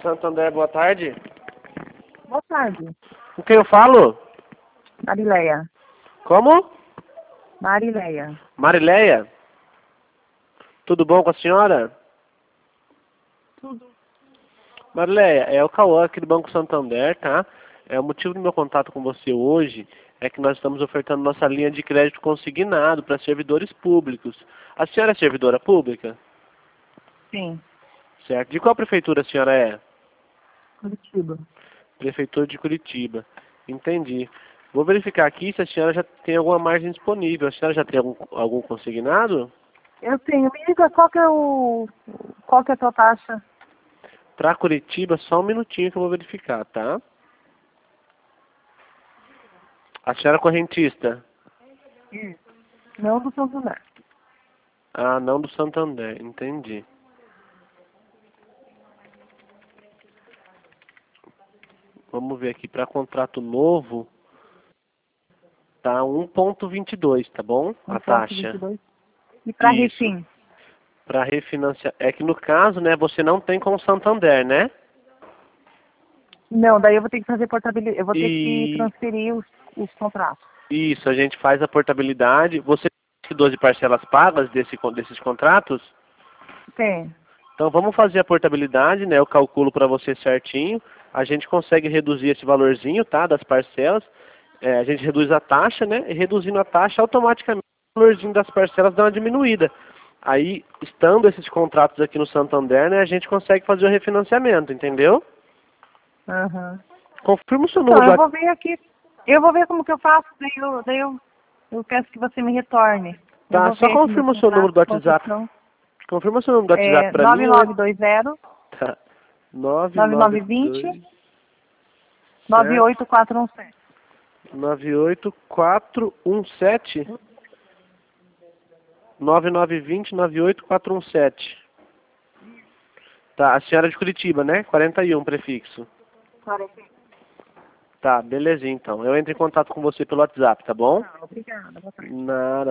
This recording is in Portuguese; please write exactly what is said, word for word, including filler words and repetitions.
Santander, boa tarde. Boa tarde. Com quem eu falo? Marileia. Como? Marileia. Marileia? Tudo bom com a senhora? Tudo. Marileia, é o Cauã aqui do Banco Santander, tá? É, o motivo do meu contato com você hoje é que nós estamos ofertando nossa linha de crédito consignado para servidores públicos. A senhora é servidora pública? Sim. Certo. De qual prefeitura a senhora é? Curitiba. Prefeitura de Curitiba. Entendi. Vou verificar aqui se a senhora já tem alguma margem disponível. A senhora já tem algum, algum consignado? Eu tenho. Me diga qual que é o. Qual que é a tua taxa? Para Curitiba, só um minutinho que eu vou verificar, tá? A senhora é correntista? Isso. Não do Santander. Ah, não do Santander. Entendi. Vamos ver aqui. Para contrato novo, tá um ponto vinte e dois, tá bom? A taxa. E para Isso. refim? Para refinanciar. É que no caso, né, você não tem com o Santander, né? Não, daí eu vou ter que fazer portabilidade. Eu vou ter E... que transferir os, os contratos. Isso, a gente faz a portabilidade. Você tem doze parcelas pagas desse, desses contratos? Tem. Então vamos fazer a portabilidade, né? Eu calculo para você certinho. A gente consegue reduzir esse valorzinho, tá? Das parcelas. É, a gente reduz a taxa, né? E reduzindo a taxa, automaticamente o valorzinho das parcelas dá uma diminuída. Aí, estando esses contratos aqui no Santander, né? A gente consegue fazer o refinanciamento, entendeu? Uhum. Confirma o seu Então, número eu do vou ver aqui. Eu vou ver como que eu faço, daí eu, daí eu, eu peço que você me retorne. Eu Tá, vou só ver aqui meu confirma o seu número contrato do de WhatsApp. construção. Confirma o seu número do WhatsApp É pra nove mim. nove dois zero, Tá. nove nove nove nove dois zero, dois nove oito quatro um sete. nove oito quatro um sete nove nove dois zero nove oito quatro um sete. Tá, a senhora é de Curitiba, né? quarenta e um prefixo. Tá, belezinha então. Eu entro em contato com você pelo WhatsApp, tá bom? Tá, obrigada. Boa tarde. Nada.